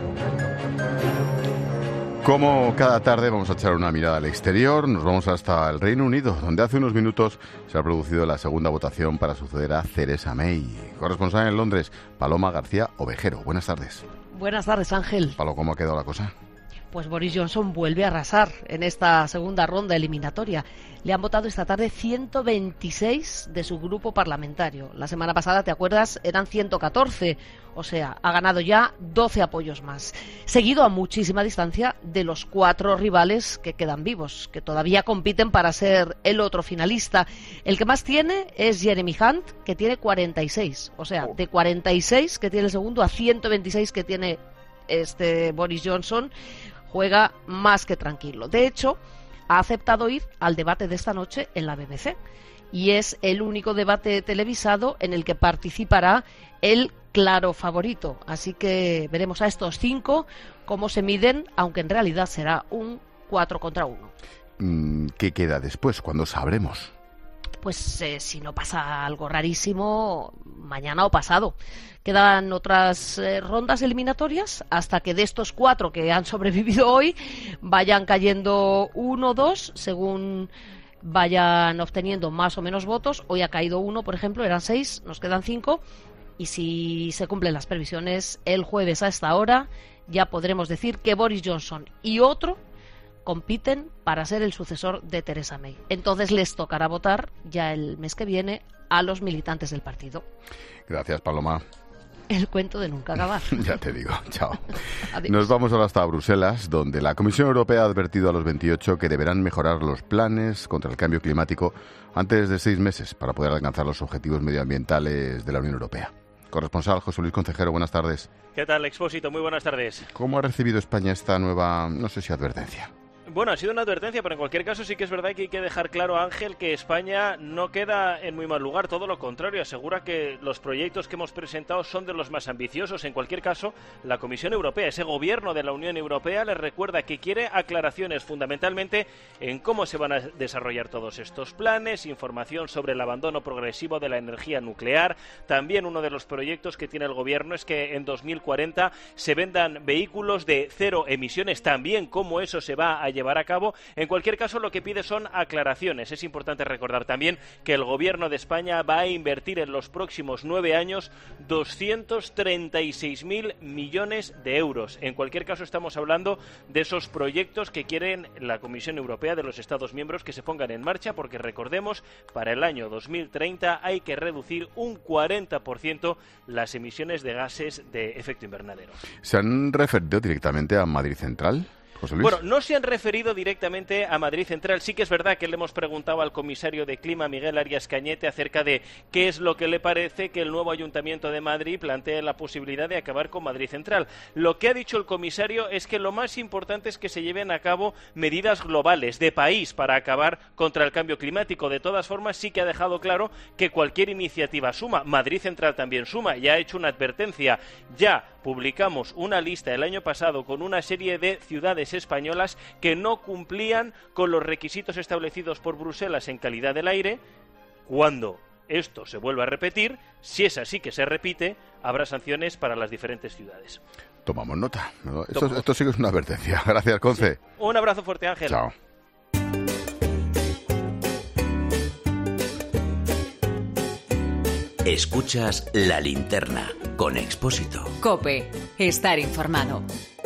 Como cada tarde vamos a echar una mirada al exterior, nos vamos hasta el Reino Unido, donde hace unos minutos se ha producido la segunda votación para suceder a Theresa May. Corresponsal en Londres, Paloma García Ovejero. Buenas tardes. Buenas tardes, Ángel. Palo, ¿cómo ha quedado la cosa? Pues Boris Johnson vuelve a arrasar en esta segunda ronda eliminatoria. Le han votado esta tarde ciento veintiséis de su grupo parlamentario. La semana pasada, ¿te acuerdas?, eran ciento catorce. O sea, ha ganado ya doce apoyos más. Seguido a muchísima distancia de los cuatro rivales que quedan vivos, que todavía compiten para ser el otro finalista. El que más tiene es Jeremy Hunt, que tiene cuarenta y seis. O sea, de cuarenta y seis que tiene el segundo a ciento veintiséis que tiene este Boris Johnson, juega más que tranquilo. De hecho, ha aceptado ir al debate de esta noche en la B B C y es el único debate televisado en el que participará el claro favorito. Así que veremos a estos cinco cómo se miden, aunque en realidad será un cuatro contra uno. ¿Qué queda después? ¿Cuándo sabremos? Pues eh, si no pasa algo rarísimo, mañana o pasado. Quedan otras eh, rondas eliminatorias hasta que de estos cuatro que han sobrevivido hoy vayan cayendo uno o dos según vayan obteniendo más o menos votos. Hoy ha caído uno, por ejemplo, eran seis, nos quedan cinco. Y si se cumplen las previsiones, el jueves a esta hora ya podremos decir que Boris Johnson y otro compiten para ser el sucesor de Theresa May. Entonces les tocará votar ya el mes que viene a los militantes del partido. Gracias, Paloma. El cuento de nunca acabar. Ya te digo, chao. Adiós. Nos vamos ahora hasta Bruselas, donde la Comisión Europea ha advertido a los veintiocho que deberán mejorar los planes contra el cambio climático antes de seis meses para poder alcanzar los objetivos medioambientales de la Unión Europea. Corresponsal José Luis Concejero, buenas tardes. ¿Qué tal, Expósito? Muy buenas tardes. ¿Cómo ha recibido España esta nueva, no sé si advertencia? Bueno, ha sido una advertencia, pero en cualquier caso sí que es verdad que hay que dejar claro, Ángel, que España no queda en muy mal lugar, todo lo contrario, asegura que los proyectos que hemos presentado son de los más ambiciosos. En cualquier caso, la Comisión Europea, ese gobierno de la Unión Europea, les recuerda que quiere aclaraciones fundamentalmente en cómo se van a desarrollar todos estos planes, información sobre el abandono progresivo de la energía nuclear. También uno de los proyectos que tiene el gobierno es que en dos mil cuarenta se vendan vehículos de cero emisiones, también cómo eso se va a llevar a cabo. En cualquier caso, lo que pide son aclaraciones. Es importante recordar también que el Gobierno de España va a invertir en los próximos nueve años doscientos treinta y seis mil millones de euros. En cualquier caso, estamos hablando de esos proyectos que quieren la Comisión Europea de los Estados miembros que se pongan en marcha, porque recordemos, para el año dos mil treinta hay que reducir un cuarenta por ciento las emisiones de gases de efecto invernadero. ¿Se han referido directamente a Madrid Central? José Luis. Bueno, no se han referido directamente a Madrid Central. Sí que es verdad que le hemos preguntado al comisario de Clima, Miguel Arias Cañete, acerca de qué es lo que le parece que el nuevo Ayuntamiento de Madrid plantee la posibilidad de acabar con Madrid Central. Lo que ha dicho el comisario es que lo más importante es que se lleven a cabo medidas globales de país para acabar contra el cambio climático. De todas formas, sí que ha dejado claro que cualquier iniciativa suma. Madrid Central también suma y ha hecho una advertencia. Ya publicamos una lista el año pasado con una serie de ciudades españolas que no cumplían con los requisitos establecidos por Bruselas en calidad del aire. Cuando esto se vuelva a repetir, si es así que se repite, habrá sanciones para las diferentes ciudades. Tomamos nota. Esto, esto sí que es una advertencia. Gracias, Conce. Sí. Un abrazo fuerte, Ángel. Chao. Escuchas La Linterna con Expósito. COPE. Estar informado.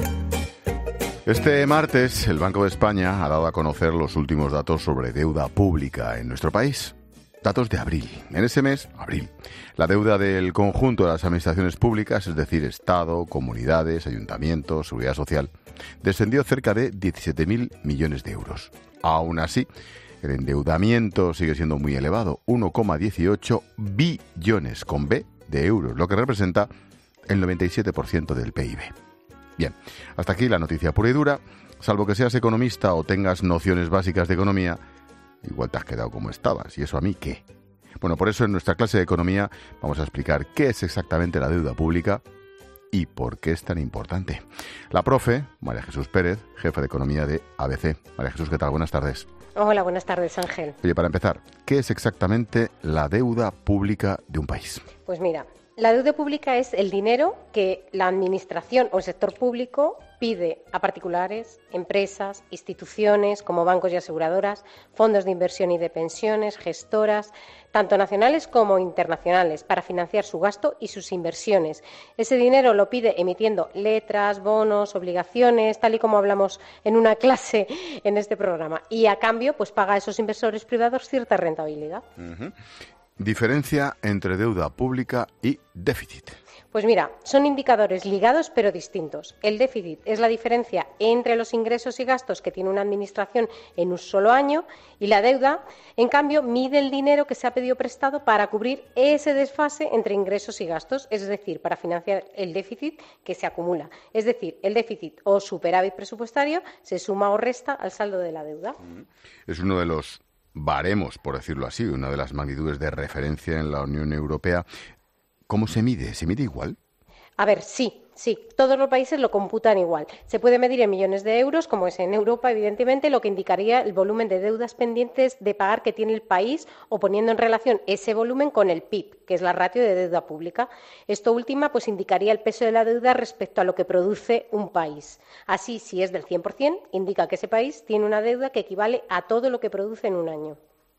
Este martes, el Banco de España ha dado a conocer los últimos datos sobre deuda pública en nuestro país. Datos de abril. En ese mes, abril, la deuda del conjunto de las administraciones públicas, es decir, Estado, comunidades, ayuntamientos, seguridad social, descendió cerca de diecisiete mil millones de euros. Aún así, el endeudamiento sigue siendo muy elevado, uno coma dieciocho billones con B de euros, lo que representa el noventa y siete por ciento del P I B. Bien, hasta aquí la noticia pura y dura. Salvo que seas economista o tengas nociones básicas de economía, igual te has quedado como estabas. ¿Y eso a mí qué? Bueno, por eso en nuestra clase de economía vamos a explicar qué es exactamente la deuda pública y por qué es tan importante. La profe, María Jesús Pérez, jefa de economía de A B C. María Jesús, ¿qué tal? Buenas tardes. Hola, buenas tardes, Ángel. Oye, para empezar, ¿qué es exactamente la deuda pública de un país? Pues mira, la deuda pública es el dinero que la administración o el sector público pide a particulares, empresas, instituciones como bancos y aseguradoras, fondos de inversión y de pensiones, gestoras, tanto nacionales como internacionales, para financiar su gasto y sus inversiones. Ese dinero lo pide emitiendo letras, bonos, obligaciones, tal y como hablamos en una clase en este programa. Y a cambio, pues paga a esos inversores privados cierta rentabilidad. Uh-huh. Diferencia entre deuda pública y déficit. Pues mira, son indicadores ligados pero distintos. El déficit es la diferencia entre los ingresos y gastos que tiene una administración en un solo año y la deuda, en cambio, mide el dinero que se ha pedido prestado para cubrir ese desfase entre ingresos y gastos, es decir, para financiar el déficit que se acumula. Es decir, el déficit o superávit presupuestario se suma o resta al saldo de la deuda. Es uno de los baremos, por decirlo así, una de las magnitudes de referencia en la Unión Europea. ¿Cómo se mide? ¿Se mide igual? A ver, sí. Sí, todos los países lo computan igual. Se puede medir en millones de euros, como es en Europa, evidentemente, lo que indicaría el volumen de deudas pendientes de pagar que tiene el país, o poniendo en relación ese volumen con el P I B, que es la ratio de deuda pública. Esto última pues indicaría el peso de la deuda respecto a lo que produce un país. Así, si es del cien por cien, indica que ese país tiene una deuda que equivale a todo lo que produce en un año.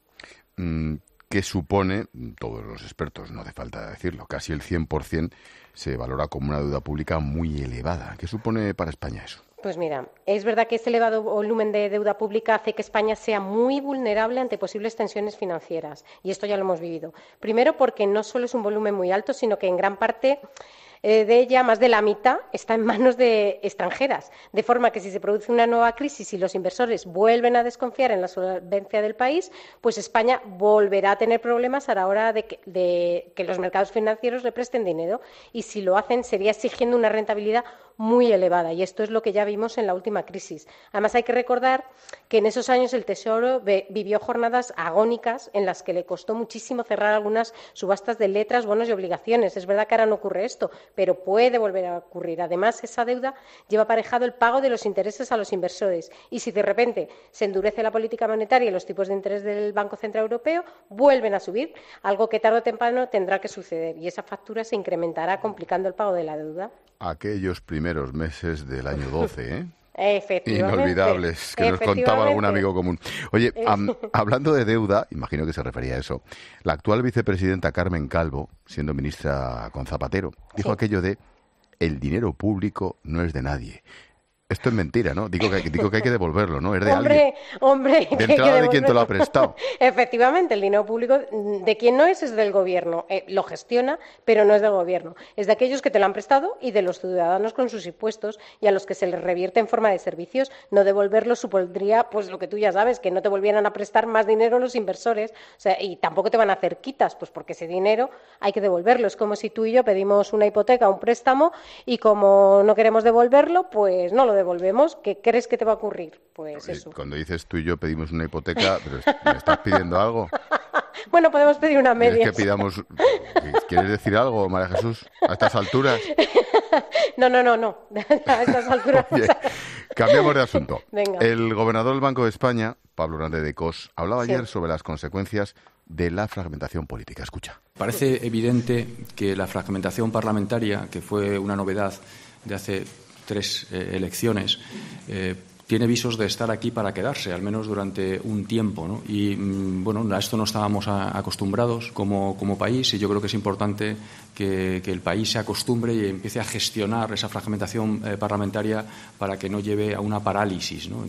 Mm. Que supone, todos los expertos, no hace falta decirlo, casi el cien por cien se valora como una deuda pública muy elevada. ¿Qué supone para España eso? Pues mira, es verdad que este elevado volumen de deuda pública hace que España sea muy vulnerable ante posibles tensiones financieras, y esto ya lo hemos vivido. Primero porque no solo es un volumen muy alto, sino que en gran parte de ella, más de la mitad, está en manos de extranjeras, de forma que si se produce una nueva crisis y los inversores vuelven a desconfiar en la solvencia del país, pues España volverá a tener problemas a la hora de que, de que los mercados financieros le presten dinero, y si lo hacen sería exigiendo una rentabilidad muy elevada, y esto es lo que ya vimos en la última crisis. Además, hay que recordar que en esos años el Tesoro vivió jornadas agónicas en las que le costó muchísimo cerrar algunas subastas de letras, bonos y obligaciones. Es verdad que ahora no ocurre esto, pero puede volver a ocurrir. Además, esa deuda lleva aparejado el pago de los intereses a los inversores, y si de repente se endurece la política monetaria y los tipos de interés del Banco Central Europeo vuelven a subir, algo que tarde o temprano tendrá que suceder, y esa factura se incrementará complicando el pago de la deuda. Aquellos primeros meses del año doce, ¿eh? Efectivamente. Inolvidables, que nos contaba algún amigo común. Oye, um, hablando de deuda, imagino que se refería a eso, la actual vicepresidenta Carmen Calvo, siendo ministra con Zapatero, dijo sí. aquello de el dinero público no es de nadie. Esto es mentira, ¿no? Digo que, digo que hay que devolverlo, ¿no? Es de hombre, alguien. Hombre, de entrada de quien te lo ha prestado. Efectivamente, el dinero público de quien no es es del gobierno. Eh, lo gestiona, pero no es del gobierno. Es de aquellos que te lo han prestado y de los ciudadanos con sus impuestos, y a los que se les revierte en forma de servicios. No devolverlo supondría, pues lo que tú ya sabes, que no te volvieran a prestar más dinero los inversores. O sea, y tampoco te van a hacer quitas, pues porque ese dinero hay que devolverlo. Es como si tú y yo pedimos una hipoteca, un préstamo, y como no queremos devolverlo, pues no lo devolvemos. ¿Qué crees que te va a ocurrir? Pues eso. Cuando dices tú y yo pedimos una hipoteca, pero ¿me estás pidiendo algo? Bueno, podemos pedir una media. ¿Quieres que pidamos? ¿Quieres decir algo, María Jesús, a estas alturas? No, no, no, no. A estas alturas. Oye, cambiamos de asunto. Venga. El gobernador del Banco de España, Pablo Grande de Cos, hablaba Sí. ayer sobre las consecuencias de la fragmentación política. Escucha. Parece evidente que la fragmentación parlamentaria, que fue una novedad de hace tres eh, elecciones, eh, tiene visos de estar aquí para quedarse, al menos durante un tiempo, ¿no? Y, mm, bueno, a esto no estábamos a, acostumbrados como, como país, y yo creo que es importante que, que el país se acostumbre y empiece a gestionar esa fragmentación eh, parlamentaria para que no lleve a una parálisis, ¿no?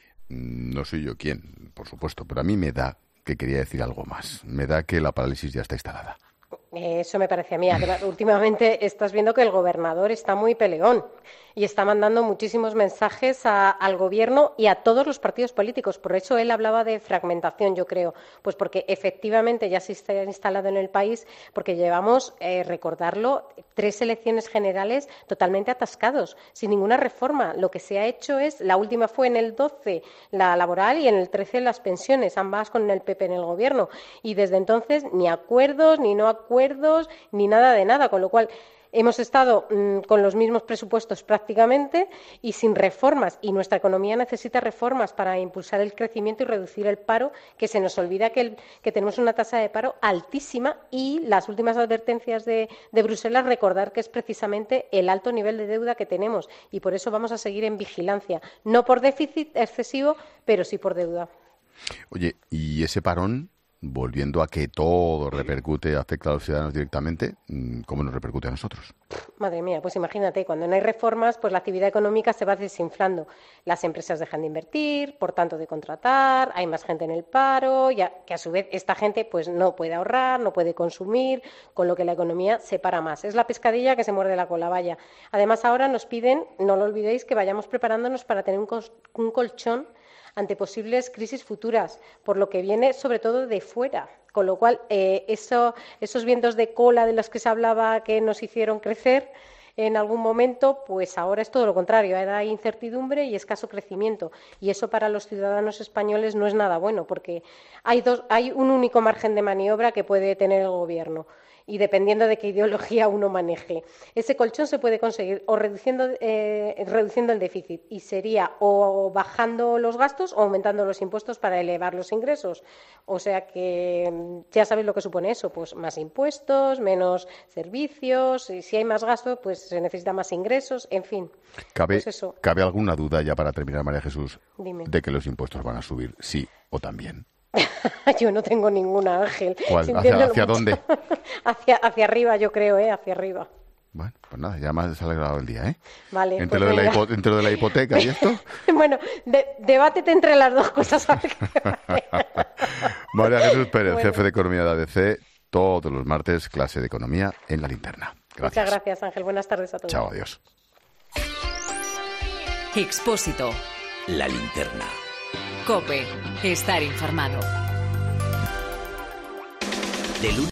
No soy yo quien, por supuesto, pero a mí me da que quería decir algo más. Me da que la parálisis ya está instalada. Eso me parece a mí. Además, últimamente estás viendo que el gobernador está muy peleón y está mandando muchísimos mensajes a, al gobierno y a todos los partidos políticos. Por eso él hablaba de fragmentación, yo creo. Pues porque efectivamente ya se está instalado en el país, porque llevamos, eh, recordarlo, tres elecciones generales totalmente atascados, sin ninguna reforma. Lo que se ha hecho es, la última fue en el doce, la laboral, y en el trece las pensiones, ambas con el P P en el gobierno. Y desde entonces ni acuerdos, ni no acuerdos, ni nada de nada, con lo cual hemos estado mmm, con los mismos presupuestos prácticamente y sin reformas, y nuestra economía necesita reformas para impulsar el crecimiento y reducir el paro, que se nos olvida que, el, que tenemos una tasa de paro altísima, y las últimas advertencias de, de Bruselas, recordar que es precisamente el alto nivel de deuda que tenemos, y por eso vamos a seguir en vigilancia, no por déficit excesivo, pero sí por deuda. Oye, ¿y ese parón, volviendo a que todo repercute, afecta a los ciudadanos directamente, cómo nos repercute a nosotros? Madre mía, pues imagínate, cuando no hay reformas, pues la actividad económica se va desinflando. Las empresas dejan de invertir, por tanto de contratar, hay más gente en el paro, ya que a su vez esta gente pues no puede ahorrar, no puede consumir, con lo que la economía se para más. Es la pescadilla que se muerde la cola, vaya. Además, ahora nos piden, no lo olvidéis, que vayamos preparándonos para tener un, col- un colchón ante posibles crisis futuras, por lo que viene sobre todo de fuera. Con lo cual, eh, eso, esos vientos de cola de los que se hablaba que nos hicieron crecer, en algún momento, pues ahora es todo lo contrario, hay incertidumbre y escaso crecimiento, y eso para los ciudadanos españoles no es nada bueno, porque hay dos, hay un único margen de maniobra que puede tener el gobierno, y dependiendo de qué ideología uno maneje. Ese colchón se puede conseguir o reduciendo, eh, reduciendo el déficit, y sería o bajando los gastos o aumentando los impuestos para elevar los ingresos. O sea que ya sabéis lo que supone eso, pues más impuestos, menos servicios, y si hay más gasto, pues se necesita más ingresos, en fin. ¿Cabe, pues eso. ¿Cabe alguna duda ya para terminar, María Jesús, Dime. de que los impuestos van a subir sí o también? Yo no tengo ninguna, Ángel. ¿Cuál? ¿Hacia, hacia dónde? hacia, hacia arriba, yo creo, ¿eh? Hacia arriba. Bueno, pues nada, ya me has alegrado el día, ¿eh? Vale. Entre, Pues lo, de la venga. hipo- entre lo de la hipoteca y esto. Bueno, de- debátete entre las dos cosas. A ver qué María Jesús Pérez, Bueno. jefe de Economía de A D C, todos los martes, clase de Economía en La Linterna. Gracias. Muchas gracias, Ángel. Buenas tardes a todos. Chao, adiós. Expósito. La Linterna. COPE. Estar informado. De lunes